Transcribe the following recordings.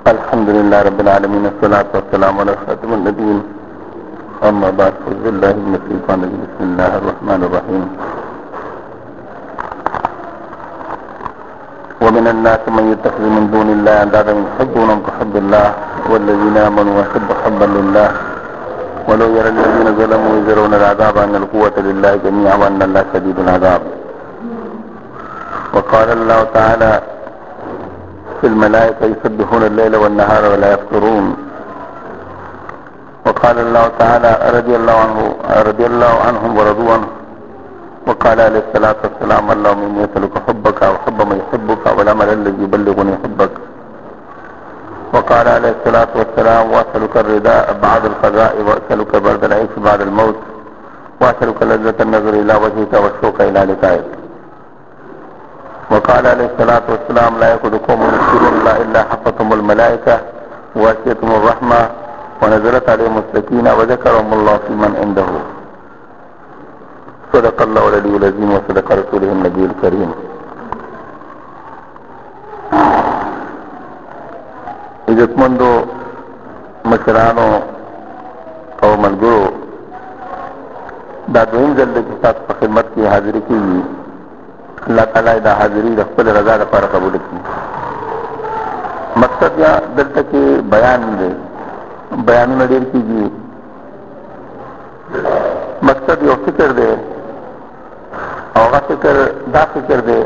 الحمد لله رب العالمين، الصلاة والسلام على خاتم النبيين. أما بعد، أعوذ بالله من الشيطان الرجيم. بسم الله الرحمن الرحيم. ومن الناس من يتخذ من دون الله أندادا يحبونهم كحب الله والذين آمنوا أشد حبا لله ولو يرى الذين ظلموا إذ يرون العذاب أن القوة لله جميعا وأن الله شديد العذاب. وقال الله تعالى في الملائكة يسبحون الليل والنهار ولا يفترون. وقال الله تعالى رضي الله عنهم ورضوا عنه. وقال عليه الصلاة والسلام اللهم إني أسألك حبك وحب من يحبك والعمل الذي يبلغني حبك. وقال عليه الصلاة والسلام وأسألك الرداء بعد القضاء وأسألك برد العيش بعد الموت وأسألك لذة النظر إلى وجهك والشوق إلى لقائك. وقال عليه الصلاة والسلام لا يكون قوم يذكرون الله إلا حفتهم الملائكة وغشيتهم الرحمة ونزلت عليهم السكينة وذكرهم الله في من عنده. صدق الله العلي العظيم وصدق رسوله النبي الكريم. عزتمندو مشرانو او ملګرو، دا دویم ځل دی چې تاسو په خدمت کې حاضري کیږي. الله تعالی دا حاضري د خپل رضا لپاره قبول کړي. مقصد یا دلته کې بیان دی، بیانونه ډېر کیږي. مقصد یو فکر دی او هغه فکر دا فکر دی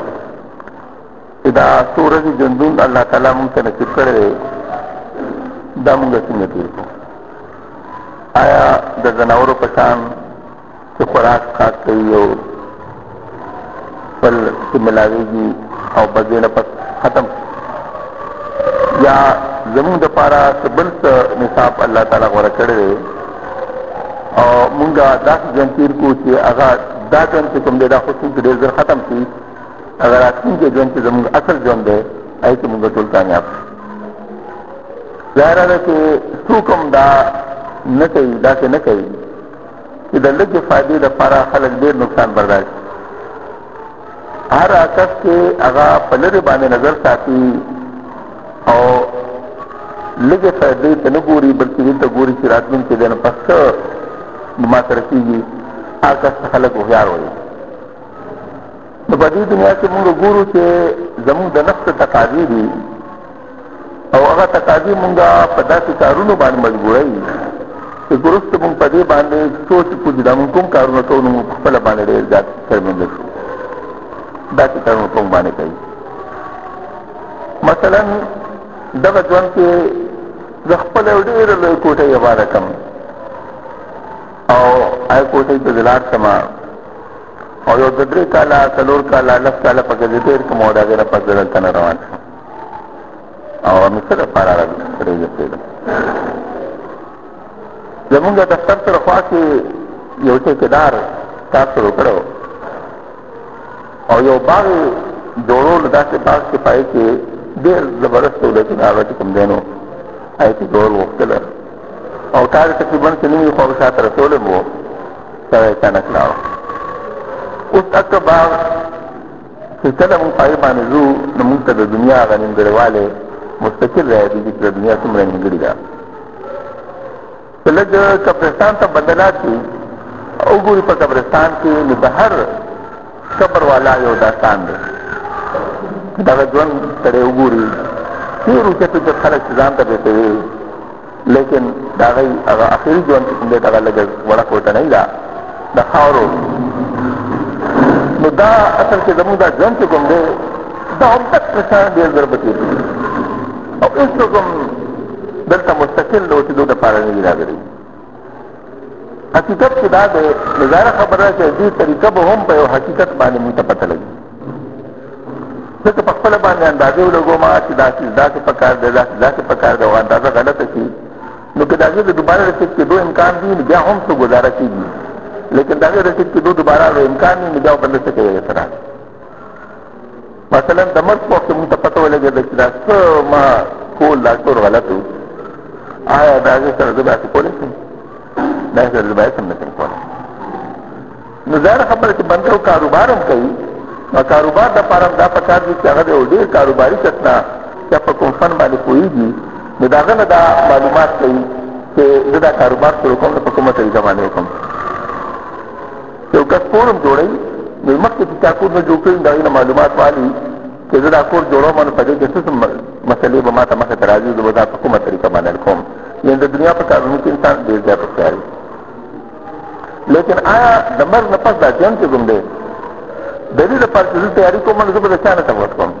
چې دا څو ورځې ژوندون الله تعالی موږ ته نصیب کړی دی، دا موږ څنګه تېر کړو؟ آیا د ځناورو په شان چې خوراک څښاک کوي او خپل چې ملاویږي او بس دې نه پس ختم، یا زمونږ دپاره څه بل څه نصاب الله تعالی غوره کړی دی او مونږ داسې ژوند تېر کړو چې هغه دا ژوند چې کوم دی دا خو څوک ډېر زر ختم شي، هغه راتلونکی ژوند چې زمونږ اصل ژوند دی هغې کې مونږ ټول کامیاب شو. ظاهره ده چې څوک هم دا نه کوي، داسې نه کوي چې د لږې فایدې دپاره خلک ډېر نقصان برداشت. هر کس چې هغه په لرې باندې نظر ساتي او لږې فایدې ته نه ګوري بلکې دې ته ګوري چې راتلونکي دی نه پس څه ما سره کېږي، هر کس ته خلک هوښیار وایي. نو په دې دنیا کې موږ ګورو چې زموږ د نفس تقاضي دي او هغه تقاضي موږ په داسې کارونو باندې مجبوروي چې وروسته موږ په دې باندې سوچ وکړو چې دا موږ کوم کارونه کوو نو موږ په خپله باندې ډېر زیات شرمنده شو. داسې کارونه کوم باندې کوي. مثلا دغه ژوند کې زه خپله یو ډېره لویه کوټۍ آباده کړم او هغې کوټۍ ته زه لاړ شم او یو 2-3 کاله 4 کاله 10 کاله پکې زه تېر کړم او د هغې نه پس زه دلته نه روان شم او مې څه دپاره راګرځېدم. زمونږ دفتر سره خوا کې یو ټیکېدار کار شروع کړی او یو باغ جوړولو، داسې باغ چې په هغې کې ډېر زبردست سهولتونه هغه چې کوم دی نو هغې کې جوړول غوښتله او کار یې تقریبا چې نوي خوا شاته رسولی و، سړی اچانک لاړو. اوس اکه باغ چې کله مونږ په هغې باندې ځو نو مونږ ته د دنیا هغه نیمګړېوالی مستقل رایادېږي چې د دنیا څومره نیمګړې ده. چې لږ قبرستان ته بدلات شي او ګوري په قبرستان کې نو د هر قبر والا یو داستان دی. دغه ژوند سړی وګوري ډېر اوچت اوچت خلک چې ځان ته بیټوي، لیکن د هغوی هغه اخري ژوند چې کوم دی دغه لږه وړه کوټنۍ ده د خاورو. نو دا اصل کې زموږ دا ژوند چې کوم دی دا همدک په شان ډېر زر به تېر کړي او هېڅوک هم دلته مستقل د اوسېدو دپاره نه دي راغلي. حقیقت کې دا دی، ظاهره خبره ده چې دې طریقه به هم په یو حقیقت باندې موږ ته پته لګي. ځکه په خپله باندې اندازې ولګوم چې دا چیز داسې پکار دی، داسې پکار دی او اندازه غلطه شي نو که د هغې د دوباره رسید کېدو امکان دي نو بیا هم څه ګزاره کېږي، لیکن د هغې رسید کېدو دوباره امکان نه نو بیا بنده څه کوي سره. مثلا د مرګ په وخت کې موږ ته پته ولګېده چې دا څه ما کول دا ټول غلط و، آیا د هغې سره زه داسې کولی شم؟ د هغې سره زه باید هم نه شم کولی. نو ظاهره خبره چې بنده کاروبار هم کوي نو کاروبار د پاره دا پکار دي چې هغه د ډېر کاروباري کس نه چې په کوم فن باندې پوهېږي نو د هغه نه دا معلومات کوي چې زه دا کاروبار شروع کوم نو په کومه طریقه باندې وکړم. یو کس کور هم جوړوي نو مخکې چې چا کور نه جوړ کړي د هغې نه معلومات والي چې زه دا کور جوړوم نو په دې کې څه مسلې به ما ته مخې ته راځي زه به دا په کومه طریقه باندې کوم. یعنې د دنیا په کارونو کې انسان ډېر زیات هوښیار وي. لیکن آیا د مرګ نه پس دا ژوند چې کوم دی د دې لپاره چې زه تیاري کوم نو زه به د چا نه تپوس کوم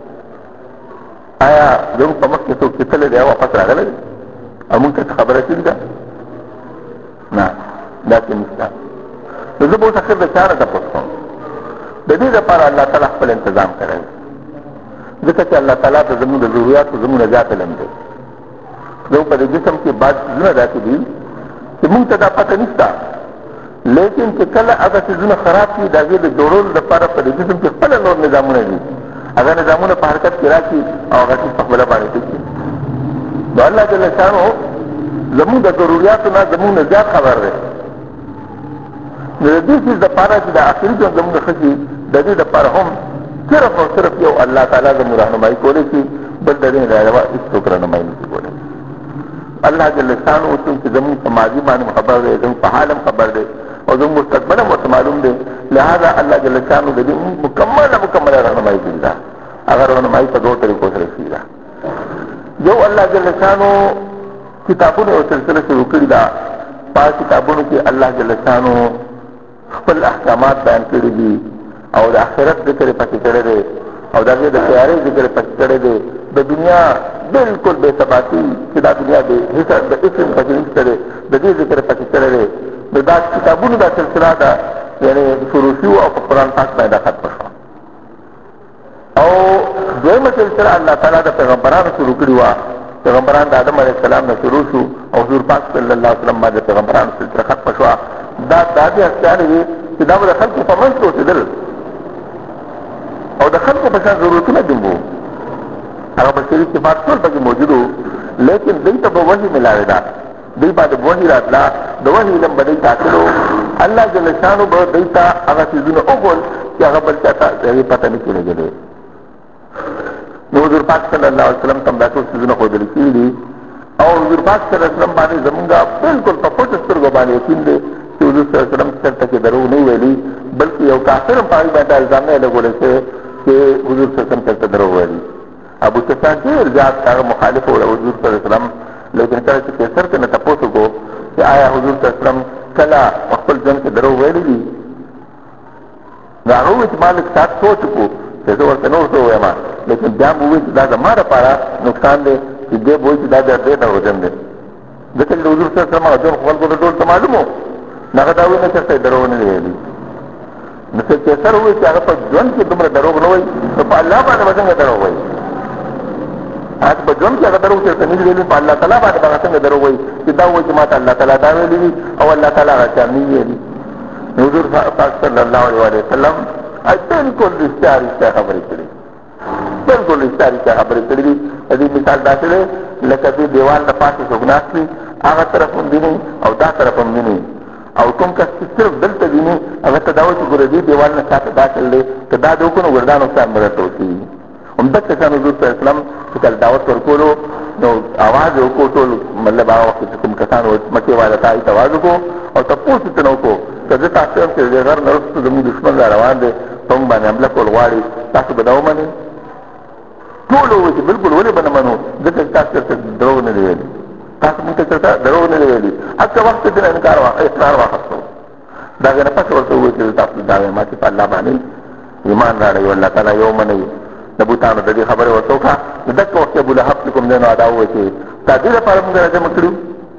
آیا زموږ په مخ کې څوک چې تللی دی او واپس راغلی دی او موږ ته څه خبره شوې ده؟ نه داسې نشته. نو زه به اوس اخر د چا نه تپوس کوم. د دې لپاره الله تعالی خپل انتظام کړی ځکه چې الله تعالی ته زموږ د ضرورياتو زموږ نه زیات علم دی. زموږ په دې جسم کې بعض څیزونه داسې دي چې موږ ته دا پته نشته، لیکن چې کله هغه څیزونه خراب شي د هغې د جوړولو لپاره په دې جسم کې خپله نور نظامونه دي، هغه نظامونه په حرکت کې راشي او هغه څیز په خپله باندې ټیک شي. نو الله جل شانو زموږ د ضرورياتو نه زموږ نه زیات خبر دی. نو د دې څیز دپاره چې د آخري ژوند زموږ ښه شي د دې دپاره هم صرف او صرف یو الله تعالی زموږ رهنمایي کولی شي، بل د دې نه علاوه هېڅوک رهنمایي نشي کولی. الله جل شانو چونکې زموږ په ماضي باندې خبر دی، زموږ په حال هم خبر دی او زموږ مستقبل هم ورته معلوم دی، لہذا الله جل شانو د دې مکمله رهنمایي کړې ده. هغه رهنمایي په دوو طریقو سره شوې ده. یو الله جل شانو کتابونه او سلسله شروع کړې ده. په کتابونو کې الله جل شانو خپل احکامات بیان کړي دي او د آخرت ذکر پکې کړی دی او د هغې د تیارۍ ذکر پکې کړی دی. د دنیا بالکل بې ثباتي چې دا دنیا د اسم پکې نشته دی د دې ذکر پکې کړی دی. د دا کتابونو دا سلسله ده یعنې شروع شو او په قرآن پاک باندې ختمه شوه. او دویمه سلسله الله تعالی د پیغمبرانو شروع کړي وه. پیغمبران د آدم علیه السلام نه شروع شو او حضور پاک صلی الله علیه وسلم باندې د پیغمبرانو سلسله ختمه شوه. دا داسې هستیانې وي چې دا به د خلکو په منځ کې اوسېدل او د خلکو په شان ضرورتونه دي وو، هغه بشري صفات ټول پکې موجود وو، لیکن دوی ته به وحي ملاوې ده، دوی باندې وحي راتله، د وحي علم به دوی ټاکلو. الله جل شانو به دوی ته هغه څیزونه وښول چې هغه بل چا ته د هغې پته نشي لګېدی. نو حضور پاک صلی الله علیه وسلم ته هم دا ټول څیزونه ښودل شوي دي او حضور پاک صلی الله علیه وسلم باندې زمونږ بالکل په پټو سترګو باندې یقین دی چې حضور صلی الله علیه وسلم چېرته کې دروغ نه ویلي، بلکې یو کافر هم په هغې باندې الزام نه لګولی شوی چې حضور صلی الله علیه وسلم چېرته دروغ ویلي. ابو سفیان ډېر زیات هغه مخالف و حضور صلی الله علیه وسلم، لیکن کله چې قیصر ته نه تپوس وکړو چې آیا حضور صلی الله علیه وسلم کله په خپل ژوند کې دروغ ویلي دي، نو هغه وویل چې ما لږ ساعت سوچ وکړو چې زه ورته نه ورته ووایم، لیکن بیا مو وویل چې دا زما دپاره نقصان دی چې دی به وایي چې دا ډېر دروغجن دی. ځکه چې د حضور صلی الله علیه وسلم هغه ژوند خلکو ته ټول ته معلوم و، نو هغه دا وایي نه چېرته یې دروغ نه دی ویلي. نو چې قیصر وویل چې هغه په ژوند کې دومره دروغ نه وایي نو په الله باندې به څنګه دروغ وایي؟ هغه په ژوند کې هغه دروغ چېرته نه دي ویلي، په الله تعالی باندې به هغه څنګه دروغ وایي چې دا وایي چې ما ته الله تعالی دا ویلي دي او الله تعالی هغه چا نه ویلي. نو حضور پاک صلی الله علیه وسلم بالکل رښتیا خبرې کړي، بالکل رښتیا خبرې کړي دي. د دې مثال داسې دی لکه دې دیوال نه پاسې څوک ناست وي، هغه طرف هم ویني او دا طرف هم ویني، او کوم کس چې صرف دلته ویني هغه ته دا وایي چې ګوره دې دیوال نه چاته دا چل دی، که دا دې وکړو ګوره دا نقصان به درته وکړي. همدغه شان حضور صلی الله علیه وسلم چې کله دعوت ورکولو نو اواز یې وکړو، ټول مطلب هغه وخت چې کوم کسان مکې والا ته هغې ته اواز وکړو او تپوس یې ترې وکړو که زه تاسو یم چې د دې غر نه وروسته زموږ دښمن را روان دی په موږ باندې حمله کول غواړي، تاسو به دا ومنئ؟ ټول وویل چې بالکل ولې به نه منو، ځکه چې تاسو چېرته دروغ نه دی ویلي، تاسو موږ ته چېرته دروغ نه دی ویلي. هڅه وخت دې نه اقرار واخیستو، د هغې نه پس ورته وویل چې تاسو دا وایم چې په الله باندې ایمان راړئ او الله تعالی یو منئ. د بوتانو د دې خبرې ورته وکړه. نو دغه وخت کې ابولهب چې کوم دی نو دا وویل چې تا دې لپاره موږ راجمع کړو.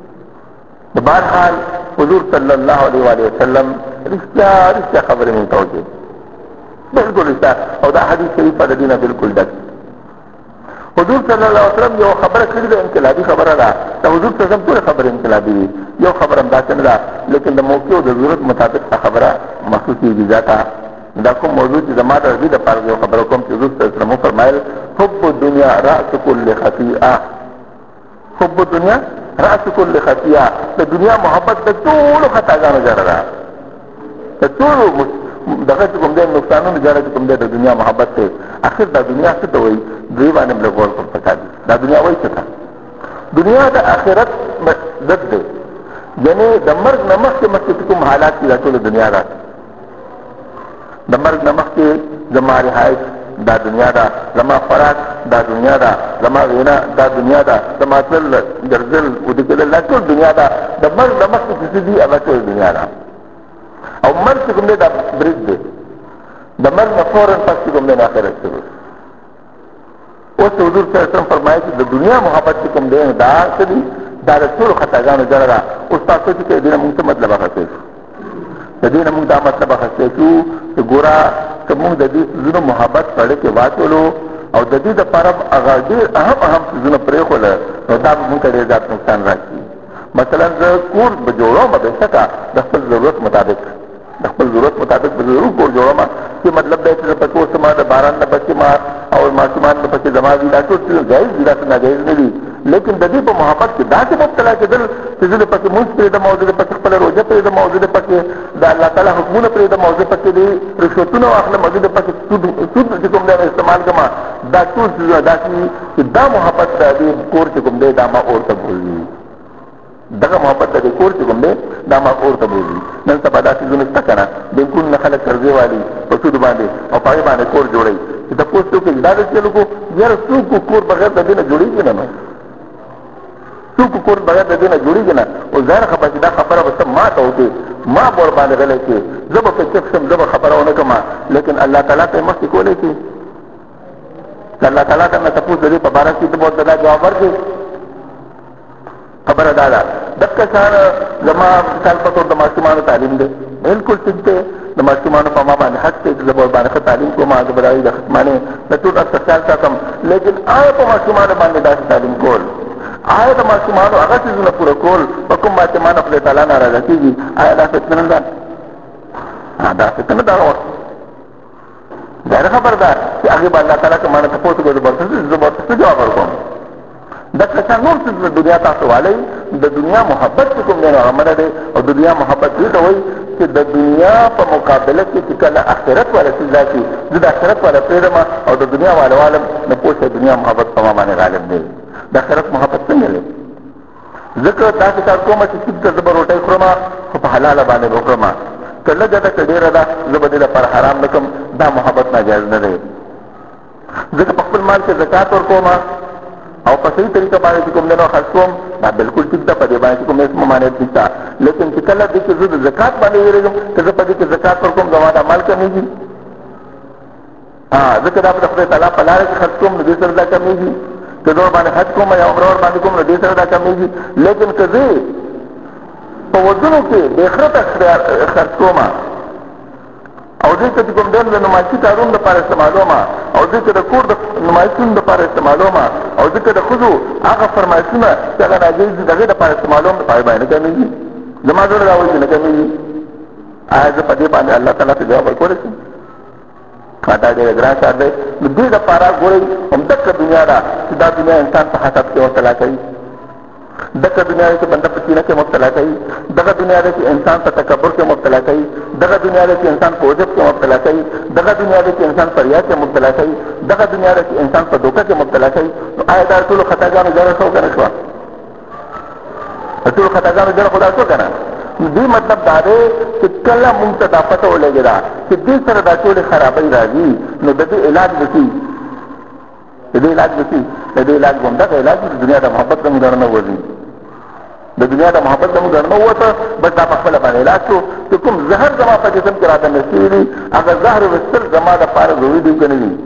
د بهرحال حضور صلی الله علیه وسلم رښتیا خبرې مونږ ته وکړې، بالکل رښتیا، او دا حدیث شریف په د دې نه بالکل ډک. حضور صلی الله علیه وسلم یو خبره کړې ده انقلابي خبره ده، د حضور صلی الله علیه وسلم ټولې خبرې انقلابي دي، یو خبره هم داسې نه ده، لیکن د موقع او د ضرورت مطابق دا خبره مخصوصي ذاته. دا کوم موضوع چې زما د دې لپاره یو خبره کوم چې حضور صلی الله علیه وسلم وفرمایل حب الدنیا رأس كل خطیئه، حب الدنیا رأس كل خطیئه، د دنیا محبت د ټولو خطاګانو جره ده، د ټولو دغه چې کوم دی نقصانونو جره چې کوم دی د دنیا محبت دی. اخر دا دنیا څه ته وایي؟ دوی باندې لګول په پکار دي. دا دنیا وایي څه ده؟ دنیا د آخرت ضد دی. یعنی د مرګ نه مخکې کوم حالات دي دا ټوله دنیا ده. د مرګ نه مخکې زما رهایش دا دنیا ده، زما خوراک دا دنیا ده، زما وینا دا دنیا ده، زما تلل ګرځل ودې کېدل دا ټول دنیا ده. د مرګ نه مخکې چې څه دي هغه ټول دنیا ده. او مرګ چې کوم دی دا برید دی. د مرګ نه فوراً پس چې کوم دی نو آخرت شروع. اوس حضور صلی الله علیه وسلم فرمایي چې د دنیا محبت چې کوم دی دا څه دي؟ دا د ټولو خطاګانو جړه ده. اوس تاسو چې د دې نه موږ څه مطلب اخیستی شو؟ د دې نه موږ دا مطلب اخیستی شو چې ګوره که موږ د دې څیزونو محبت سړی کې واچولو او د دې دپاره هغه ډېر اهم څیزونه پرېښوله نو دا به موږ ته ډېر زیات نقصان راشي. مثلا زه کور به جوړوم بېشکه د خپل ضرورت مطابق به ضرور کور جوړوم چې مطلب دی چې زه پکې اوسم د باران نه بچې ما او ماشومان نه پکې زما وي دا ټول څیزونه جایز دي، داسې ناجایز نه دي. لیکن د دې په محبت کې داسې مبتلا کېدل چې زه د پکې مونځ پرېږدم او زه د پکې خپله روژه پرېږدم او زه د پکې د الله تعالی حکمونه پرېږدم او زه پکې د رشوتونه واخلم او زه د پکې سود چې کوم دی استعمال کړم، دا ټول څیزونه داسې دي چې دا محبت د دې کور چې کوم دی دا ما اورته بولي. دغه محبت د دې کور چې کوم دی دا ما اورته بولي. نن سبا دا څیزونه شته که نه؟ بینکونه خلک قرضې والي په سود باندې او په هغې باندې کور جوړوي چې تپوس وکړي دا د چلو کو یاره څوک کور بغیر د دې نه جوړېږي نه نو څوک کور بغیر د دې نه جوړېږي نه. او ظاهر خبره چې دا خبره به څه ما ته وکړي ما به ورباندې غلی کړي زه به پرې چپ شم زه به خبره ونه کړم، لیکن الله تعالی ته یې مخکې کولی شي که الله تعالی ته نه تپوس د دې په باره کې ته به ورته دا جواب ورکړې. خبره دا ده دقه شان زما مثال په طور د ماشومانو تعلیم دی بلکل ټیک دی. د ماشومانو په ما باندې حق دی چې زه به ورباندې ښه تعلیم کوم، زه به د هغوی د ختمانې د ټول اکثر خیال ساتم. لیکن آیا په ماشومانو باندې داسې تعلیم کول، آیا د ماشومانو هغه څیزونه پوره کول په کوم باندې ما نه خدای تعالی ناراضه کېږي؟ آیا دا فتنه نه ده؟ دا فتنه ده. ظاهره خبره ده چې هغې به الله تعالی که ما نه تپوس وکړي زه به ورته څه جواب ورکوم؟ دغه شان نور څه د دنیا تاسو والی د دنیا محبت چې کوم دی نو هغه منه دی. او د دنیا محبت دې ته وایي چې د دنیا په مقابله کې چې کله آخرت والا څیز راشي زه د آخرت والا پرېږدم او د دنیا والا والم نو پوه شئ دنیا محبت په ما باندې غالب دی. د آخرت محبت څنګه دی؟ ځکه داسې کار کوم چې ټیک ده زه به روټۍ خورم خو په حلاله باندې به وخورم، که لږه ده که ډېره ده زه به دې لپاره حرام نه کړم. دا محبت ناجایز نه دی. ځکه په خپل مال کې زکات ورکوم او په صحیح طریقه باندې چې کوم دی نو خرڅ کوم دا بلکل ټیک ده، په دې باندې چې کوم هېڅ ممانعت نشته. لیکن چې کله دې کې زه د زکات باندې وېرېږم که زه په دې کې زکات ورکوم زما دا مال کمیږي، ځکه دا به د خدای تعالی په لاره کې خرڅ کوم نو دې سره دا کمیږي، که زه ورباندې حج کوم یا عمره ورباندې کوم نو دې سره دا کمیږي. لیکن که زه په ودونو کې بې خرته خرڅ کوم او دې که چې کوم دی د نمایشي کارونو دپاره استعمالوم او دې که د کور د نمایشونو دپاره استعمالوم او دې که د ښځو هغه فرمایشونه چې هغه ناجایز دي د هغې دپاره استعمالوم نو په هغې باندې نه کمېږي. زما زړه را وایي چې نه کمېږي. آیا زه په دې باندې الله تعالی ته جواب ورکولی شم؟ دا ډېر ګران کار دی. نو دې دپاره ګورئ همدغه دنیا ده چې دا دنیا انسان په حسد کې مبتلا کوي، دغه دنیا ده چې بنده په کینه کې مبتلا کوي، دغه دنیا ده چې انسان په تکبر کې مبتلا کوي، دغه دنیا ده چې انسان په عجب کې مبتلا کوي، دغه دنیا ده چې انسان په ریا کې مبتلا کوي، دغه دنیا ده چې انسان په دوکه کې مبتلا کوي. نو آیا دا ټولو خطاګانو جړه شو که نه شوه؟ د ټولو خطاګانو جړه خو دا شو که نه؟ دې مطلب دا دی چې کله مونږ ته دا پته ولګېده چې دې سره دا ټولې خرابۍ راځي نو د دې علاج به شي، د دې علاج به شي. د دې علاج به همدغه علاج د دنیا د محبت زموږ در نه وځي. د دنیا د محبت زموږ در نه ووته بس دا په خپله باندې علاج شو چې کوم زهر زما په جسم کې راته نصیب دي هغه زهر ویستل زما دپاره ضروري دي که نه دي؟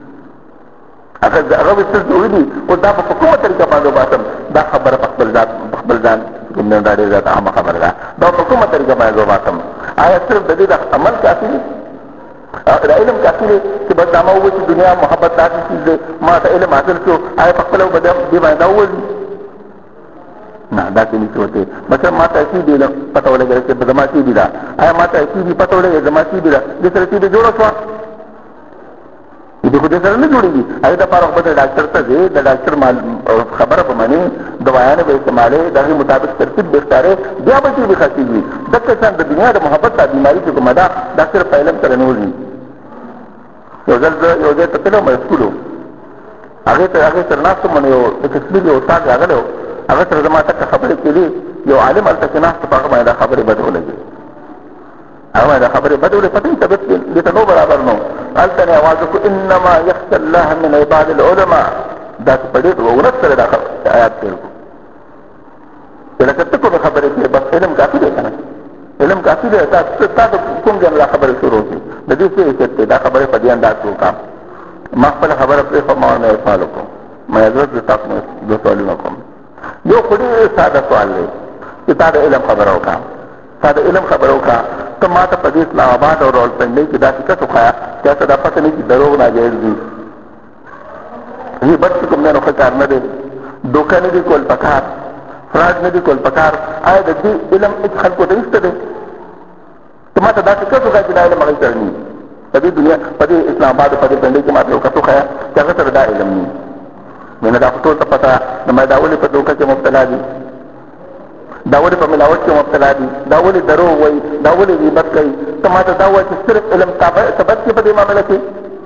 هغه ویستل ضروري دي. اوس دا په کومه طریقه باندې وباسم؟ دا خبره په خپل ځان کوم دا ډېر زیاته عامه خبره ده. دا په کومه طریقه باندې وباسم؟ آیا صرف د دې د عمل کافي دی؟ د علم کافي دی چې بس دا ما ووایي چې دنیا محبت داسې چیز دی ما ته علم حاصل شو آیا په خپله به دې باندې دا ووځي؟ نه داسې نشي وتی. مثلا ما ته سیدي پته ولګېده چې زما سیدي ده، آیا ما ته سیدي پته ولګېده زما سیدي ده دې سره سیدي جوړه شوه؟ دې خو دې سره نه جوړېږي. هغې دپاره خو به د ډاکټر ته ځې د ډاکټر خبره به منې دوايانې به استعمالې د هغې مطابق ترتیب به اختارې بیا به چیرې خاصېږي. دغه شان د دنیا د محبت دا بیماري چې کومه ده دا صرف په علم سره نه وځي. یو ځل زه یو ځای ته تللی وم اسکول و هغې تر ناستو باندې یو د کشمیر یو استاد راغلی و هغه سره زما ټکه خبرې کېدې یو عالم هلته چې ناست په هغه باندې دا خبرې بد ولګېدې هغه باندې دا خبرې بد ولګېدې پته یې طبیعت دې ته نو برابر نو هلته مې اواز وکړو انما یخشى الله من عباد العلماء داسې په ډېر ورت سره دا آیات تېر کړو چې لکه ته کومې خبرې کوې بس علم کافي دی که نه علم کافي دی تا د کوم ځای نه دا خبرې شروع کړي د دې څه حیثیت دی دا خبرې په دې انداز وکړم ما خپله خبره پرېښوه ما ورنه یو سوال وکړم ما حضرت زه تاسو نه دوه سوالونه کوم یو خو ډېر ساده سوال دی چې تا د علم خبره وکړه تا د علم خبره وکړه ته ما ته په دې اسلام آباد او راولپنډۍ کې داسې کس وښایه چې هسه دا پته نه چې دروغ ناجایز دي غیبت چې کوم دی نو ښه کار نه دی دوکه نه دي کول پکار فراډ نه دي کول پکار آیا د دې علم هېڅ خلکو ته نشته دی ته ما ته داسې کس وښایه چې دا علم هغوی سره نه په دې دنیا په دې اسلام آباد په دې پنډۍ کې ما ته یو کس وښایه چې هغه سره دا علم نه مینه دا خو ټول ته پته نو ما دا ولې په دوکه کې مبتلا دي دا ولې په ملاوت کې مبتلا دي دا ولې دروغ وایي دا ولې غیبت کوي ته ما ته دا وایي چې صرف علم ثبت کې په دې معامله کې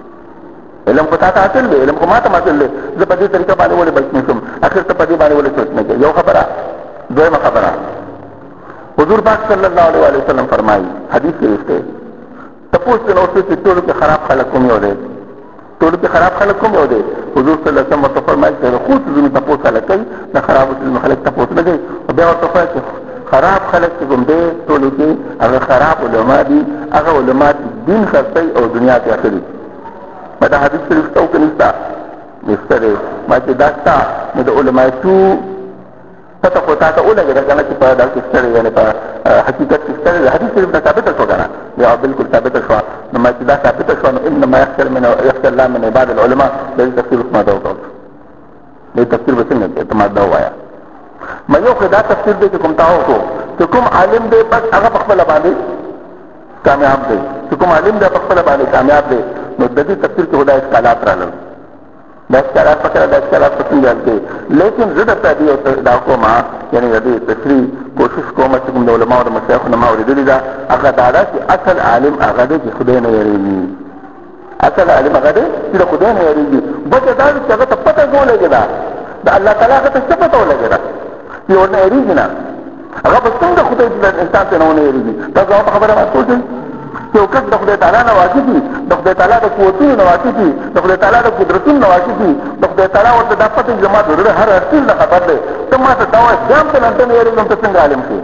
علم خو تا ته حاصل دی علم خو ما ته حاصل دی زه په دې طریقه باندې ولې بچ نه شم اخر ته په دې باندې ولې سوچ نه کوې یو خبره دویمه خبره حضور پاک صلی الله علیه وسلم فرمایي حدیث کې وشته تپوس ته نو چې ټولو کې خراب خلک کوم یو دی ټولو کې خراب خلک کوم یو دی حضور صلی الله علیه وسلم ورته فرمایي چې د خو څیزونو تپوس خلک کوي د خرابو څیزونو خلک تپوس نه کوي او بیا ورته وایي چې خراب خلک چې کوم دی ټولو کې هغه خراب علما دي هغه علما دین خرڅوي او دنیا کې اخلي ما دا حدیث شریف ته او که نشته نشته دی ما چې دا شته نو د علمای څو پته خو تا ته ولګېده که نه چې په دا کې شته دی یعنې په حقیقت کې شته دی د حدیث شریف نه ثابته شوه که نه یا بلکل ثابته شوه نو ما چې دا ثابته شوه نو انما یخشى الله من عباد العلماء د دې تفسیر اوس ما دا وکړ دې تفسیر به څنګه ته ما دا ووایه ما یو خو دا تفسیر دی چې کوم تا وکړو چې کوم عالم دی بس هغه په خپله باندې کامیاب دی چې کوم عالم دی په خپله باندې کامیاب دی نو د دې تفسیر کې خو دا اشکالات راغلل دا اشکالات پکې دا اشکالات په څنګه حل کوي لیکن زه درته دې دا کوم یعنې د دې تشریح کوشش کوم چې کوم د علماو د مشایخو نه ما اورېدلې ده هغه دا ده چې اصل عالم هغه دی چې خدای نه یېرېږي اصل عالم هغه دی چې د خدای نه یېرېږي بچه دا چې هغه ته پته ولګېده د الله تعالی هغه ته څه پته ولګېده چې ورنه یېرېږي نه هغه به څنګه خدای چې انسان ته نه ونه یېرېږي تاسو هغه خبره ما پوه شئ چې یو کس د خدای تعالی نه واقف وي د خدای تعالی د قوتونو نه واقف وي د خدای تعالی د قدرتونو نه واقف وي د خدای تعالی ورته دا پته چې زما د زړه هر څیز نه خبر دی ته ما ته دا وایې بیا هم ته نه یېرېږم ته څنګه عالم شې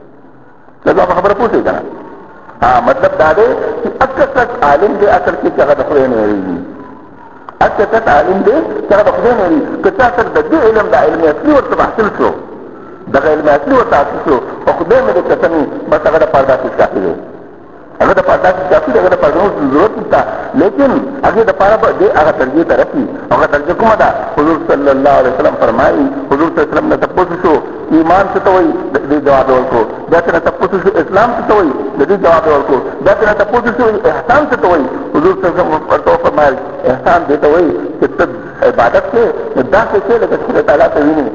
لږ هغه خبره پوه شئ که نه مطلب دا دی چې اکثر کس عالم دی اصل کې چې هغه د خدای نه یېرېږي اکثر کس عالم دی چې هغه د خدای نه یېرېږي که چا سره د دې علم د علم اصلي ورته حاصل شو دغه علم اصلي ورته حاصل شو او خدای مې د قسمي بس هغه د پاره داسې کافي دی هغه د پاره داسې کافي دی هغه د پاره ضرورت نشته لیکن هغې د پاره به دې هغه درجې ته رسي هغه درجه کومه ده حضور صلی الله علیه وسلم فرمایي حضور صلی الله علیه وسلم نه تپوس شو ایمان څه ته وایي د دې جواب ورکړو بیا ترې تپوس شو اسلام څه ته وایي د دې جواب ورکړو بیا ترې تپوس شو احسان څه ته وایي حضور صلی الله علیه وسلم ورته وفرمایل احسان دې ته وایي چې ته عبادت کې داسې کې لکه خدای تعالی ته وینې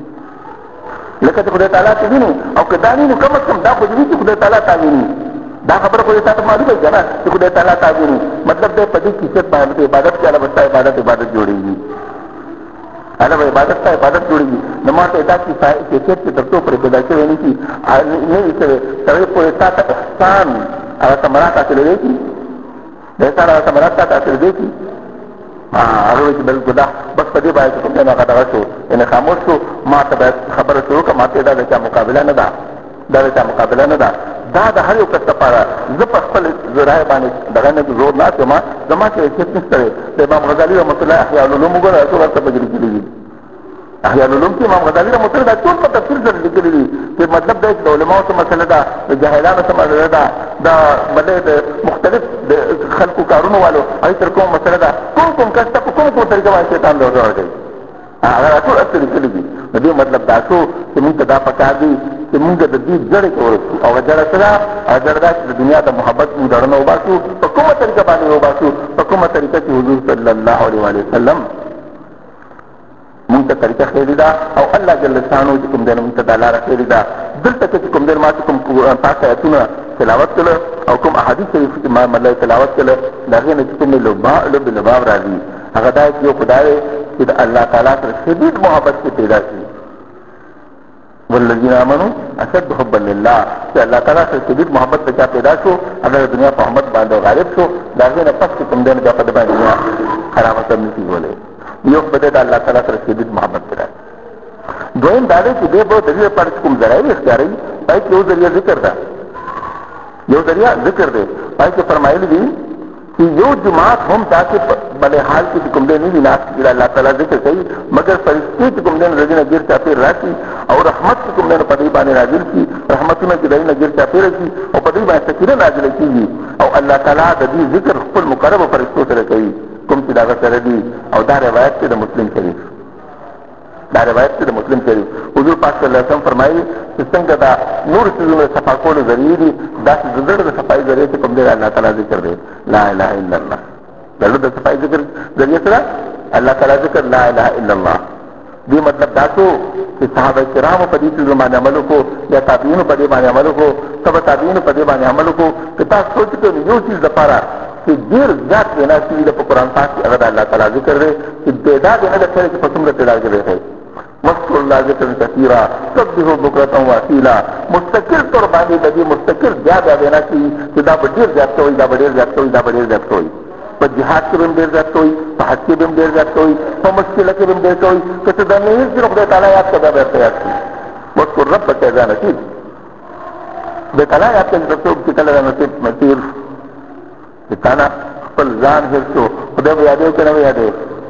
لکه چې خدای تعالی ته وینې او که دا نه نو کم از کم دا خو دې وي چې خدای تعالی ته وینې دا خبره خو دې تا ته معلومه وي که نه چې خدای تعالی ته وینې مطلب دی په دې کیفیت باندې عبادت کې هله به ستا عبادت جوړېږي هله به عبادت ته عبادت جوړېږي نو ما ته دا کیفیت چې تر څو پرې پیدا شوی نه شي نه وي شوی سړی پورې تا ته احسان هغه ثمرات حاصلېدی شي د احسان هغه ثمرات تا ته حاصلېدی شي هغه وایي چې بلکې دا بس په دې باندې چې کوم دی نو هغه دغه شو یعنې خاموش شو ما ته باید خبره شروع کړه ما ته دا د چا مقابله نه ده دا د چا مقابله نه ده دا د هر یو کس لپاره زه په خپل ذرایع باندې دغه نه زور ناست یم زما کې هیڅ نشته دی د امام غزالي رحمت الله احیاء العلوم وګوره ټول ورته په لیکلي دي احیاء العلوم کې امام غزالي رحمت الله دا ټول په تفصیل سره لیکلي دي چې مطلب دا د علماو څه مسله ده د جاهلانو څه مسله ده د بلې د مختلف د خلکو کارونو والو هغې تر کومه مسله ده کوم کس ته په کوم طریقه باندې شیطان ورته ورکوي هغه ټول اصل لیکلي دي د دې مطلب دا شو چې موږ ته دا پکار دي چې موږ د دې جړې ته ورسو او جړه څه ده هغه جړه ده چې د دنیا د محبت موږ ډړنه وباسو په کومه طریقه باندې وباسو په کومه طریقه چې حضور صلی الله علیه وسلم موږ ته طریقه ښیلې ده او الله جل شانو چې کوم دی موږ ته دا لاره ښیلې ده دلته کې چې کوم دی ما چې کوم پاک آیتونه تلاوت کړه او کوم احادیث شریف چې ما تلاوت کړه د هغې نه چې کوم لباب راځي هغه دا یو خدای چې د الله تعالی سره شدید محبت کې پیدا شي. والذین آمنوا اشد حبا لله، چې الله تعالی سره شدید محبت د چا پیدا شو، هغه د دنیا په محبت باندې غالب شو. د هغې نه پس چې کوم دی نو بیا په د باندې دنیا خرابت هم نشي کولی. یو په دی د الله تعالی سره شدید محبت پیدا شي. دویم دا دی چې دی به د دې لپاره چې کوم ذرایع اختیاروي، پای کې یو ذریعه ذکر ده، یو ذریعه ذکر دی. پای کې فرمایلی دي چې یو جماعت هم داسې بلې حال کې چې کوم دی نه وي ناست چې الله تعالی ذکر کوي، مګر فرشتې چې کوم دی نو د دې نه ګیر چاپېر راشي او رحمت چې کوم دی نو په دې باندې نازل شي، رحمتونه چې د دې نه ګیر چاپېره شي او په دې باندې سکینه نازله کېږي او الله تعالی د دې ذکر خپل مقربو فرشتو سره کوي کوم چې د هغه سره دي. او دا روایت دی د مسلم شریف، دا روایت دی د مسلم شریف. حضور پاک صلی الله علیه وسلم فرمایي چې څنګه دا نور څیزونه صفا کولو ذریعې دي، داسې د زړه د صفایي ذریعې چې کوم دی الله تعالی ذکر دی، لا اله الا الله. د زړه د صفایي ذکر ذریعې سره الله تعالی ذکر لا اله الا الله. دې مطلب دا شو چې صحابه کرامو په دې څیزو باندې عمل وکړو یا تابعینو په دې باندې عمل وکړو، تبع تابعینو په دې باندې عمل وکړو. که تاسو سوچ کړئ یو چیز دپاره چې ډېر زیات وینا شوي ده په قرآن پاک کې، هغه د الله تعالی ذکر دی چې تعداد یې نه ده کړی چې په څومره تعداد کې دی. واذکروا الله ذکرا کثیرا سبحوه بکرة واصیلا. مستقل طور باندې د دې مستقل بیا وینا کوي چې دا به ډېر زیات کوي، دا به ډېر زیات کوي، دا به ډېر زیات کوي. په جهاد کې به هم ډېر زیات کوي، په حج کې به هم ډېر زیات کوي، په مشکله کې به هم ډېر کوي. که څه د نیز دي نو خدای تعالی یاد کړه، دا به ورته یاد کړي. واذکر ربک اذا نسیت، خدای تعالی یاد کړي تر څو چې کله د نصیب مسیر چې تا نه خپل ځان هېر شو، خدای به یادوي که نه به یادوي.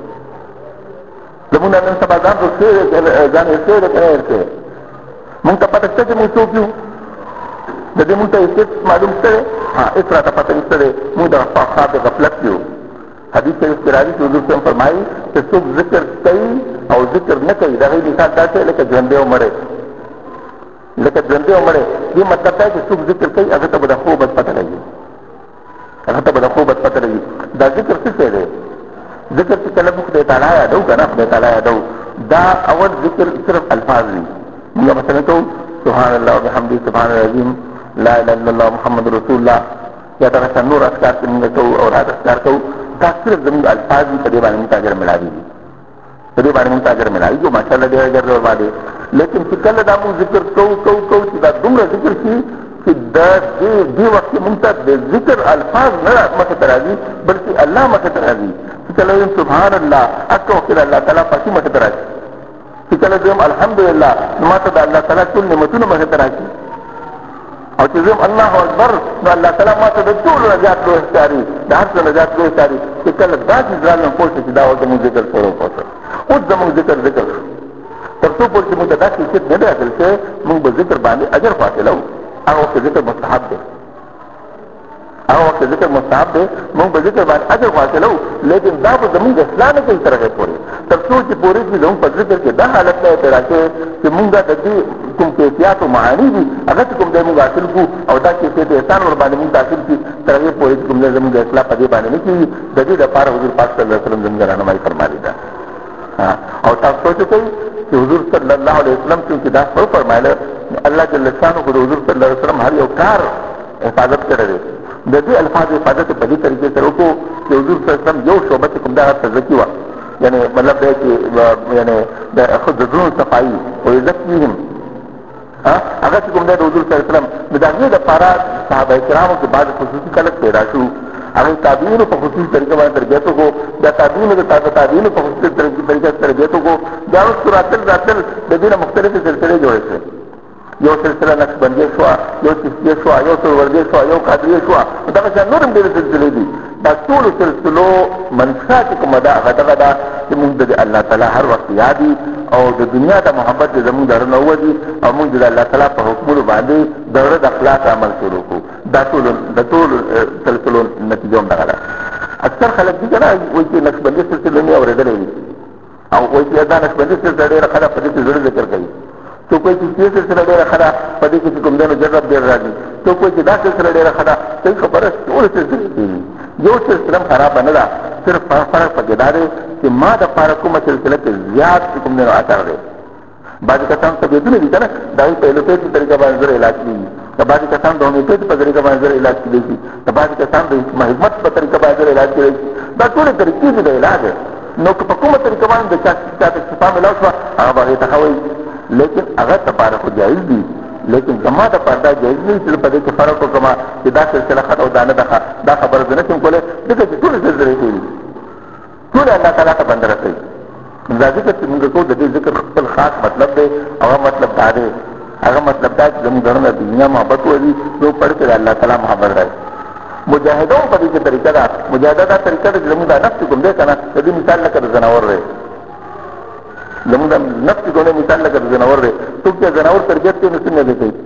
زمونږ نن سبا ځان ځان هېر شوی دی که نه هېر شوی؟ مونږ ته پته شته چې مونږ څوک یو؟ د دې مونږ ته هیڅ معلوم شته دی؟ هېڅ راته پته نشته دی. مونږ د خواب د غفلت یو. حدیث شریف کې راځي چې حضور صلی الله علیه وسلم فرمایي چې څوک ذکر کوي او ذکر نه کوي، د هغې مثال داسې لکه ژوندی ومړی، لکه ژوندی ومړی. دې مطلب دا چې څوک ذکر کوي هغه ته به د خوبت پته لګي، هغه ته به د خوبت پته لګي. دا ذکر څه شی دی؟ ذکر چې کله خدای تعالی یادو که نه خدای تعالی یادو، دا اول ذکر صرف الفاظ دي. موږ مثلا کوو سبحان الله وبحمده سبحان العظیم لا اله الا الله محمد رسول الله، یا دغه نور اذکار چې موږ کوو او رات اذکار کوو، دا صرف زموږ الفاظ دي. په دې باندې موږ ته اجر ملاویږي، په دې باندې موږ ته اجر ملاویږي ماشاءالله ډېر اجر ور باندې. لیکن چې کله دا موږ ذکر کوو چې دا دومره ذکر شي چې دا دې وخت کې موږ ته د ذکر الفاظ نه مخې ته راځي بلکې الله مخې ته راځي. چې کله ویم سبحان الله هغه وخت د الله تعالی پاکي مخې ته راځي. چې کله ویم الحمدلله نو ماته د الله تعالی ټول نعمتونه مخې ته راځي. او چې ویم الله اکبر نو الله تعالی ماته د ټولو نه زیات لوی ښکاري، د هر څه نه زیات لوی ښکاري. چې کله داسې ځان نه پوه شي چې دا اوس زموږ ذکر شروع کړو، اوس زموږ ذکر شو. تر څو پورې چې موږ ته دا کیفیت نه دی حاصل شوی، موږ به ذکر باندې اجر حاصلوو. هغه وخت ذکر مستحب دی، هغه وخت ذکر مستحب دی، موږ به ذکر باندې اجر حاصلوو. لیکن دا به زموږ اصلاح نه کوي تر هغې پورې، تر څو چې پورې چې زموږ په ذکر کې دا حالت نه پیدا شوی چې موږ د دې کوم کیفیات او معانی دي هغه چې کوم دی موږ حاصل کړو او دا کیفیت احسان ور باندې موږ حاصل کړي، تر هغې پورې چې کوم دی زموږ اصلاح په دې باندې نه کېږي. د دې دپاره حضور پاک صلی الله علیه وسلم زموږ رهنمایي فرمایلې ده. او تاسو سوچ وکړئ چې حضور صلی الله علیه وسلم چې دا فرمایله الله جل شانه خو د حضور صلی الله علیه وسلم هر یو کار حفاظت کړی دی. د دې الفاظ حفاظت په دې طریقې سره وکړو چې حضور صلی الله علیه وسلم یو شعبه چې کوم دا تزکي وه، یعنی مطلب دی چې یعنی د خود د زړونو صفایي ویزکیهم، هغه چې کوم دی د حضور صلی الله علیه وسلم د هغې دپاره صحابه کرامو کې بعض خصوصي خلک پیدا شو، هغه تابعینو په خصوصي طریقه باندې تربیت وکړو، بیا تابعینو د تابعینو په خصوصي طریقه تربیت وکړو. بیا وروسته راتل د دې نه مختلفې سلسلې جوړې شوې. یو سلسله نقشبندیه شوه، یو چشتیه شوه، یو سروردیه شوه، یو قادریه شوه، دغه شان نور هم ډېرې سلسلې دي. دا ټولو سلسلو منشا چې کومه ده هغه دغه ده چې موږ د الله تعالی هر وخت یادي او د دنیا د محبت د زموږ د زړه نه ووځي او موږ د الله تعالی په حکمونو باندې د زړه د اخلاص عمل شروع کړو. دا د ټولو سلسلو نتیجه هم دغه ده. اکثر خلک دي که نه وایي چې نقشبندي سلسله مې اورېدلی وي او وایي چې دا نقشبندي سلسله ډېره ښه ده، په دې کې زړه ذکر کوي. څوک وایي چې دې سلسله ډېره ښه ده، په دې کې چې کوم دی نو جرب ډېر راځي. څوک وایي چې دا سلسله ډېره ښه ده. صحیح خبره ټولې سلسلې کېږي، یو سلسله هم خرابه نه ده، صرف فرق پکې دا دی چې ما دپاره کومه سلسله کې زیات چې کوم دی نو اثر دی. بعضې کسان طبیعتونه دي که نه، د هغوی په الوپیتي طریقه باندې زر علاج کېږي، د بعضې کسان د هومیوپیتي په طریقه باندې زر علاج کېدی شي، د بعضې کسان د حکمت په طریقه باندې زر علاج کېدی شي. دا ټولې طریقې دي د علاج، نو که په کومه طریقه باندې د چاته شفا ملاو شوه هغه به هغې ته ښه وایي لیکن هغه دپاره خو جایز دي لیکن زما دپاره دا جایز نه وي چې په دې کې فرق وکړم چې دا سلسله ښه ده او دا نه ده ښه دا خبره زه نه شم کولی ځکه چې ټولې زلزلې کوي ټولې الله تعالی ته بنده رسوي دا ذکر چې موږ کوو د دې ذکر خپل خاص مطلب دی هغه مطلب دا دی هغه مطلب دا چې زموږ دننه د دنیا محبت ولري نو پړ کې د الله تعالی محبت راځي مجاهده هم په دې کې طریقه ده مجاهده دا طریقه ده چې زموږ دا نفس کوم دی که نه د دې مثال لکه د ځناور دی زموږ د نفس کوم مثال لکه د ځناور دی څوک چې ځناور تربیت کوي نو څنګه دی کوي